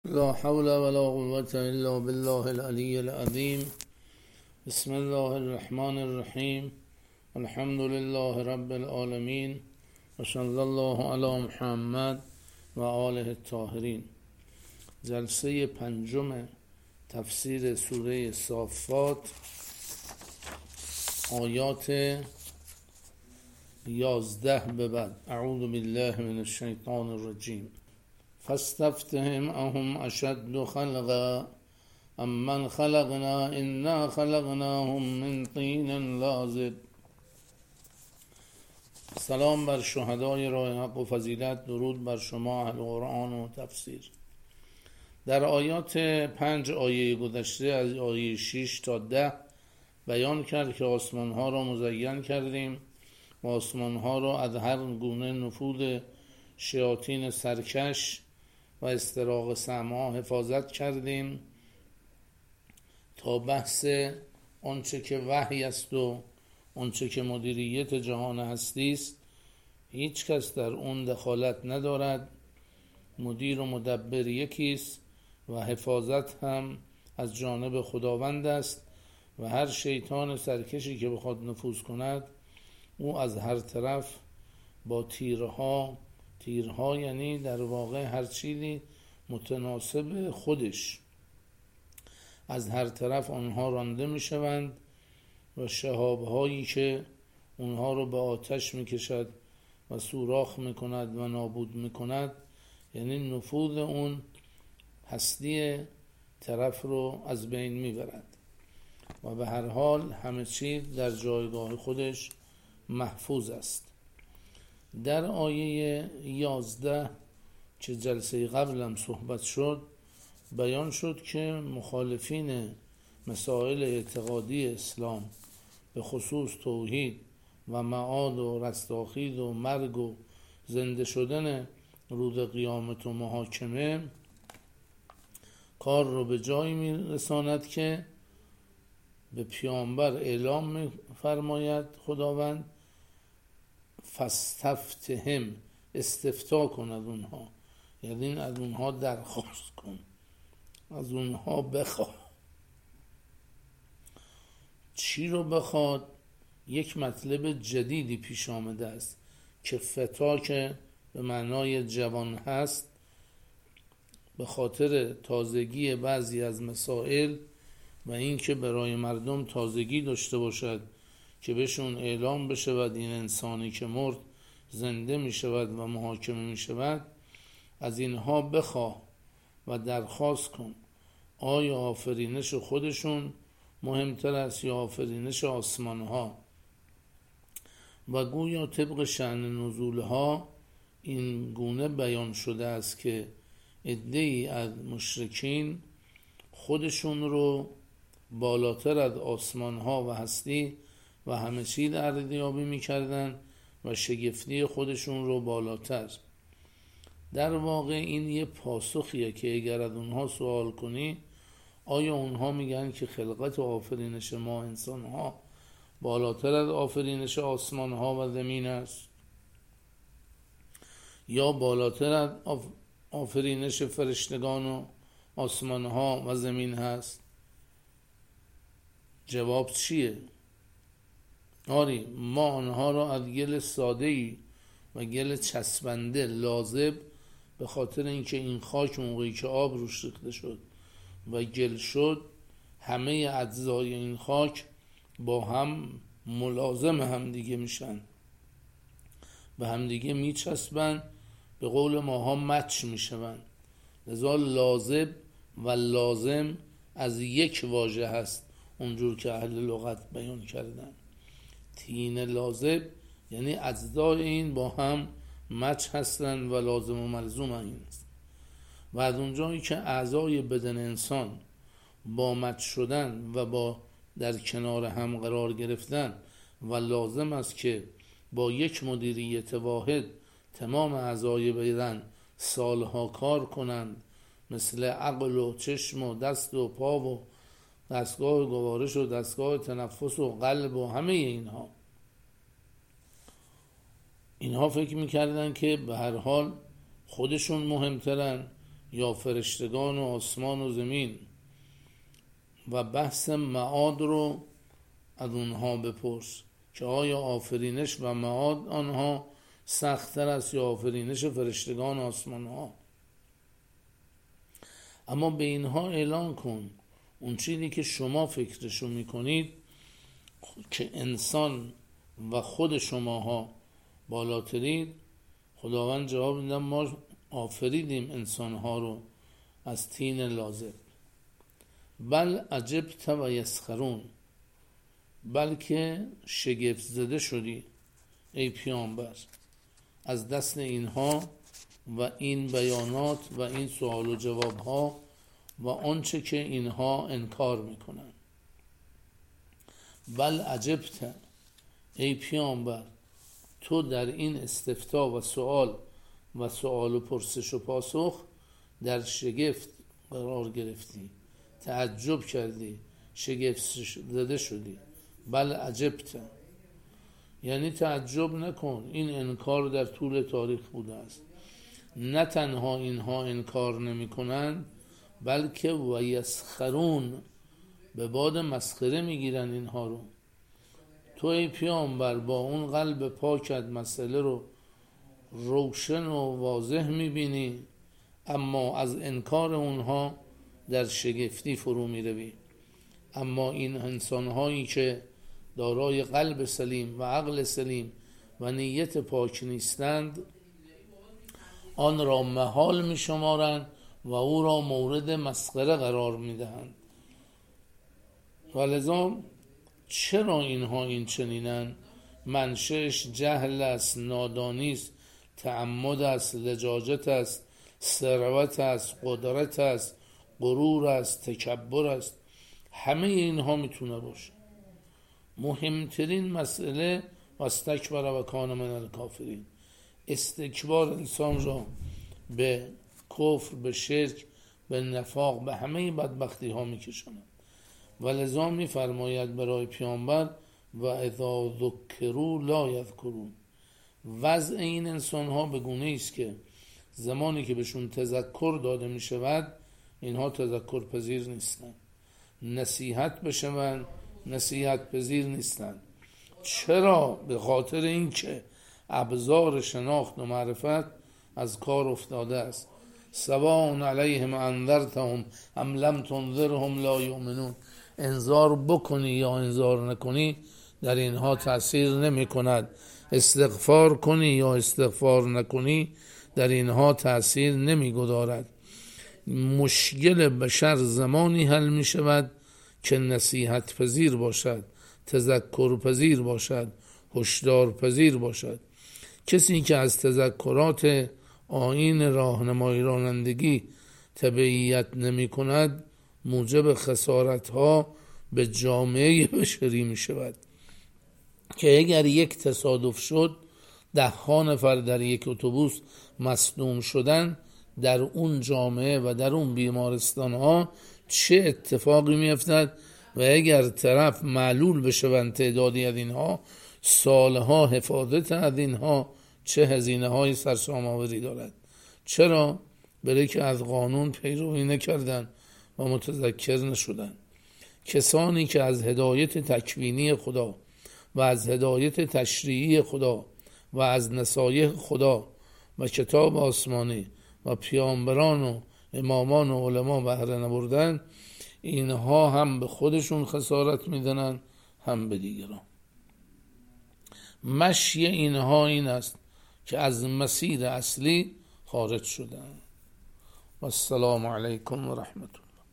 لا حول ولا قوة إلا بالله العلي العظيم. بسم الله الرحمن الرحيم. الحمد لله رب العالمين و صلی الله علی محمد و آله الطاهرین. جلسه پنجم تفسیر سوره صافات، آیات 11 به بعد. اعوذ بالله من الشیطان الرجیم. فاستفتهم اهم اشد خلقا امن خلقنا انا خلقناهم من طین لازب. سلام بر شهدای راه حق و فضیلت، درود بر شما اهل قرآن و تفسیر. در آیات 5 آیه گذشته از آیه 6 تا 10 بیان کرد که آسمان ها را مزین کردیم و آسمان ها را از هر گونه نفوذ شیاطین سرکش و استراق سمع حفاظت کردیم تا بحث آنچه که وحی است و آنچه که مدیریت جهان هستی است هیچ کس در اون دخالت ندارد. مدیر و مدبر یکی است و حفاظت هم از جانب خداوند است و هر شیطان سرکشی که بخواد نفوذ کند او از هر طرف با تیرها یعنی در واقع هر چیزی متناسب خودش از هر طرف آنها رانده می شوند و شهابهایی که اونها رو به آتش می کشد و سوراخ می کند و نابود می کند، یعنی نفوذ اون هستی طرف رو از بین می برد و به هر حال همه چیز در جایگاه خودش محفوظ است. در آیه 11 که جلسه قبلم صحبت شد بیان شد که مخالفین مسائل اعتقادی اسلام به خصوص توحید و معاد و رستاخیز و مرگ و زنده شدن روز قیامت و محاکمه کار رو به جایی میرساند که به پیامبر اعلام می‌فرماید خداوند فاستفتهم، استفتا کن از اونها، یعنی از اونها درخواست کن، از اونها بخواه. چی رو بخواد؟ یک مطلب جدیدی پیش آمده است که فتا که به معنای جوان هست به خاطر تازگی بعضی از مسائل و این که برای مردم تازگی داشته باشد که بهشون اعلام بشود این انسانی که مرد زنده می شود و محاکمه می شود، از اینها بخواه و درخواست کن آیا آفرینش خودشون مهمتر است یا آفرینش آسمان ها. و گویا طبق شأن نزولها این گونه بیان شده است که عده‌ای از مشرکین خودشون رو بالاتر از آسمان ها و هستی و همه چیز ارزیابی می‌کردن و شگفتی خودشون رو بالاتر. در واقع این یه پاسخیه که اگر از اونها سوال کنی آیا اونها میگن که خلقت و آفرینش ما انسان ها بالاتر از آفرینش آسمان ها و زمین است یا بالاتر از آفرینش فرشتگان و آسمان ها و زمین هست؟ جواب چیه؟ آری، ما آنها را از گل ساده‌ای و گل چسبنده لازب، به خاطر اینکه این خاک موقعی که آب روش ریخته شد و گل شد همه اجزای این خاک با هم ملازم هم دیگه میشن، به هم دیگه میچسبن، به قول ماها مچ میشون. لذا لازب و لازم از یک واژه هست اونجور که اهل لغت بیان کردن. طین لازب یعنی اجزای این با هم مچ هستن و لازم و ملزوم این است. و از اونجایی که اعضای بدن انسان با مچ شدن و با در کنار هم قرار گرفتن و لازم است که با یک مدیریت واحد تمام اعضای بدن سالها کار کنند، مثل عقل و چشم و دست و پا و دستگاه گوارش و دستگاه تنفس و قلب و همه اینها فکر میکردن که به هر حال خودشون مهمترن یا فرشتگان و آسمان و زمین و بحث معاد رو از اونها بپرس که آیا آفرینش و معاد آنها سخت‌تر است یا آفرینش فرشتگان و آسمان ها. اما به اینها اعلان کن اون چیزی که شما فکرشو میکنید که انسان و خود شماها بالاترید. خداوند جواب میدن ما آفریدیم انسانها رو از طین لازب. بل عجبت و یسخرون، بلکه شگفت زده شدی ای پیامبر از دست اینها و این بیانات و این سوال و جواب ها و آنچه که اینها انکار میکنن. بل عجبت ای پیامبر تو در این استفتا و سوال و پرسش و پاسخ در شگفت قرار گرفتی، تعجب کردی، شگفت زده شدی. بل عجبت یعنی تعجب نکن، این انکار در طول تاریخ بوده است. نه تنها اینها انکار نمی کنند بلکه و یسخرون به باد مسخره می گیرن اینها رو. تو ای پیامبر با اون قلب پاکت مسئله رو روشن و واضح می بینی، اما از انکار اونها در شگفتی فرو می روی. اما این انسانهایی که دارای قلب سلیم و عقل سلیم و نیت پاک نیستند آن را محال می شمارند و او را مورد مسخره قرار می دهند. ولذا چرا اینها این چنینند؟ منشأش جهل است، نادانی است، تعمد است، لجاجت است، ثروت است، قدرت است، غرور است، تکبر است. همه اینها میتونه باشه. مهمترین مسئله واستکبر و کان من الکافرین، استکبار انسان را به کفر، به شرک، به نفاق، به همه بدبختی ها میکشاند. ولذا میفرماید برای پیامبر و اذا ذکروا لا یذکرون. وضع این انسان ها به گونه است که زمانی که بهشون تذکر داده می شود اینها تذکر پذیر نیستند، نصیحت بشوند نصیحت پذیر نیستند. چرا؟ به خاطر اینکه ابزار شناخت و معرفت از کار افتاده است. سواء علیهم انذرتهم ام لم تنذرهم لا یؤمنون. انذار بکنی یا انذار نکنی در اینها تأثیر نمی کند. استغفار کنی یا استغفار نکنی در اینها تأثیر نمی گذارد. مشکل بشر زمانی حل می شود که نصیحت پذیر باشد، تذکر پذیر باشد، هشدار پذیر باشد. کسی که از تذکرات آیین راهنمایی رانندگی تبعیت نمی کند موجب خسارت ها به جامعه بشری می شود که اگر یک تصادف شد 10 نفر در یک اتوبوس مصدوم شدن، در اون جامعه و در اون بیمارستان ها چه اتفاقی می افتد و اگر طرف معلول بشوند تعدادی از اینها سالها حفاظت از اینها چه هزینه های سرسام آوری دارد. چرا؟ برای که از قانون پیروی نکردن و متذکر نشدن. کسانی که از هدایت تکوینی خدا و از هدایت تشریعی خدا و از نصایح خدا و کتاب آسمانی و پیامبران و امامان و علما بهره نبردن، اینها هم به خودشون خسارت میدنن هم به دیگران. مشی اینها این است که از مسیر اصلی خارج شدن. و السلام علیکم و رحمت الله.